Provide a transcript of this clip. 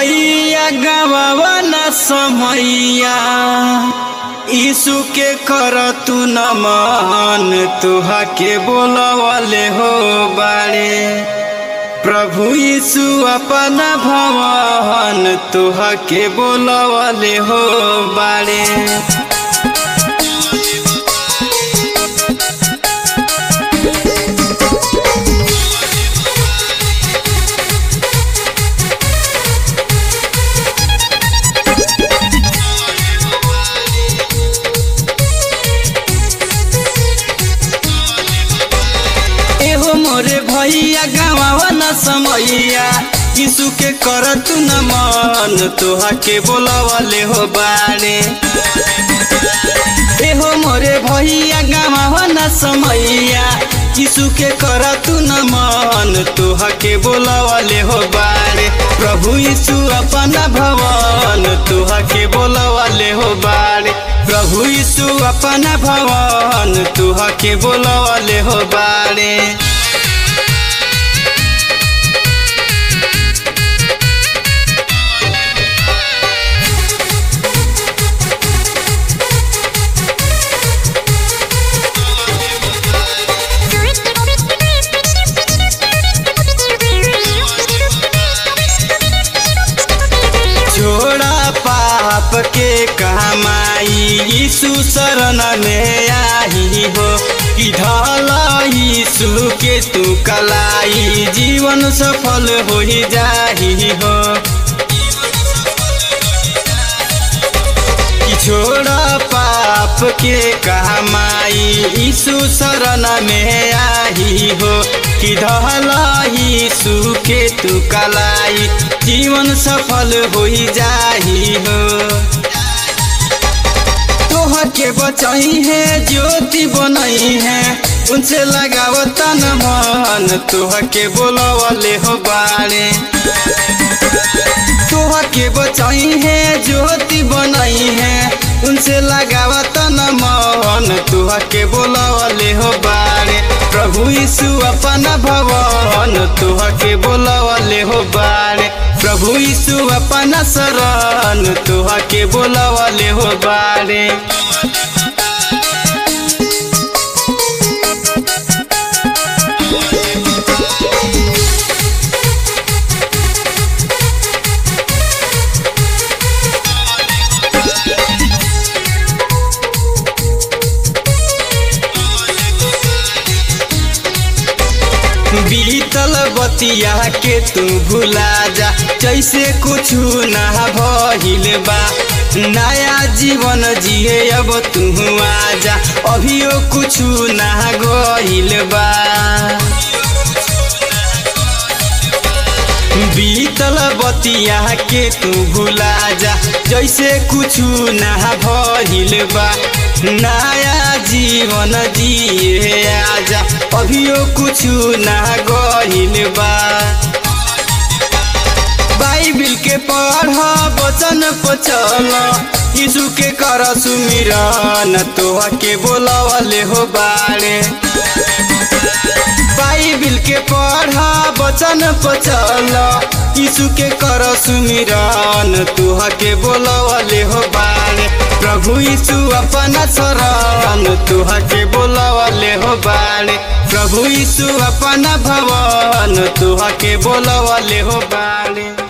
भैया गवावा न समैया यीशु के कर तू नमन तुहा के बोलवले हो बाड़े प्रभु यीशु अपना भवन तुहा के बोलवले हो बाड़े। मोरे भैया गवावा न समैया यीशु के कर तू नमन तोहा के बोलवले हो बाड़े। एहो मोरे भैया गवावा न समैया यीशु के कर तू नमन तोहा के बोलवले हो बाड़े प्रभु यीशु अपना भवन तोहा के बोलवले हो बाड़े प्रभु यीशु अपना भवन तोहा के बोलवले हो बाड़े। छोड़ा पाप के कमाई यीशु शरण में आई हो कि ढला यीशु के तू कलाई जीवन सफल हो ही जाही हो। छोड़ा पाप के कमाई यीशु शरण में आई हो कि ढला यीशु के तू कलाई जीवन सफल हो ही जाही हो। तोह के बचाई है ज्योति बनाई है उनसे लगाव तन मन तोह के बोलवले हो बाड़े। तोह के बचाई है ज्योति बनाई है उनसे लगाव तन मन तोह के बोलवले हो बाड़े प्रभु यीशु अपना भवन तोह के बोलवले हो बाड़े प्रभु यीशु अपना शरण तोह के बोलवले हो बाड़े। बीतल बतिया के तू भुला जा जैसे कुछ ना भइल बा नया जीवन जिए अब तू आजा अभियो कुछ ना गइल बा। बीतल बतिया के तू भुला जा जैसे कुछ ना भइल बा नया जीवन जिए आजा अभियो कुछ ना गइल बा। बाइबिल के पढ़ वचन पर चल यीशु के कर सुमिरन तोहा के बोलवले हो बाड़े। बाइबिल के पढ़ वचन पर चल यीशु के कर सुमिरन तोहा के बोलवले हो बाड़े प्रभु यीशु अपना शरण तोहा के बोलवले हो बाड़े प्रभु यीशु अपना भवन तोहा के बोलवले हो बाड़े।